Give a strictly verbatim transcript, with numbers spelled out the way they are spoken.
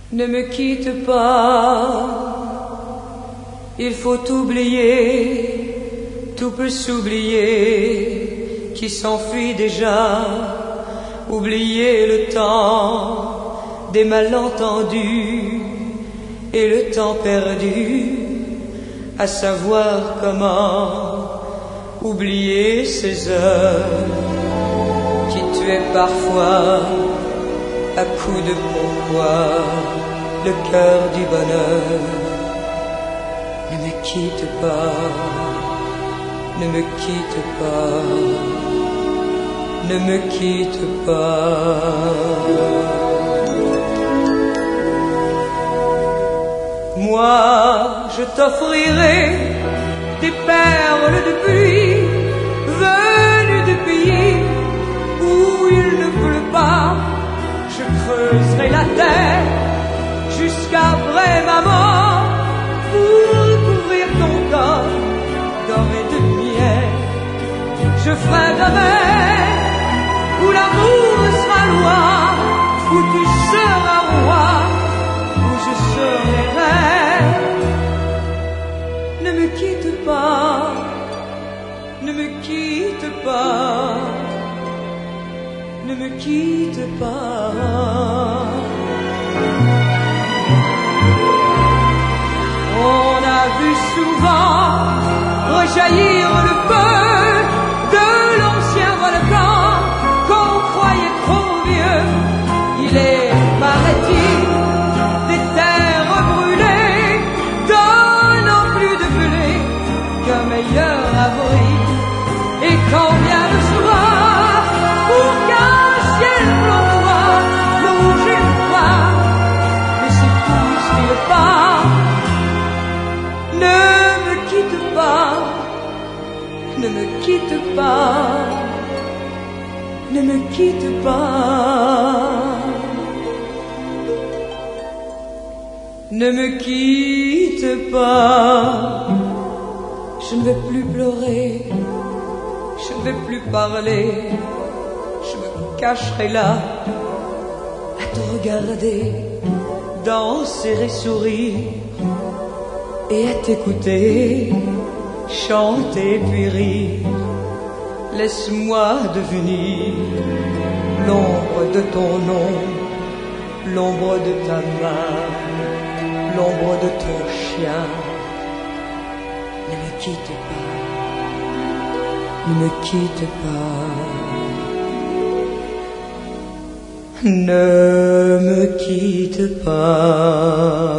Ne me quitte pas, il faut oublier, tout peut s'oublier, qui s'enfuit déjà, oublier le temps des malentendus et le temps perdu, à savoir comment oublier ces heures qui tuaient parfois à coups de pourquoi le cœur du bonheur. Ne me quitte pas, ne me quitte pas, ne me quitte pas. Moi, je t'offrirai des perles de pluie venues de pays où il ne pleut pas. Je creuserai la terre jusqu'après ma mort pour couvrir ton corps d'or et de miel. Je ferai de la mer où l'amour sera loi, où tu seras roi, où je serai reine. Ne me quitte pas, ne me quitte pas, ne me quitte pas. On a vu souvent rejaillir le feu de l'ancien volcan qu'on croyait trop vieux. Il est, paraît-il, des terres brûlées, donnant plus de blé qu'un meilleur abri. Et combien de soirs pour qu'un ciel flamboie, le rouge et le noir, mais c'est tout ce qu'il part. Ne me quitte pas, ne me quitte pas, ne me quitte pas, ne me quitte pas. Je ne vais plus pleurer, je ne vais plus parler, je me cacherai là à te regarder, danser et sourire, et à t'écouter, chanter puis rire. Laisse-moi devenir l'ombre de ton nom, l'ombre de ta main, l'ombre de ton chien. Ne me quitte pas, ne me quitte pas, ne me quitte pas.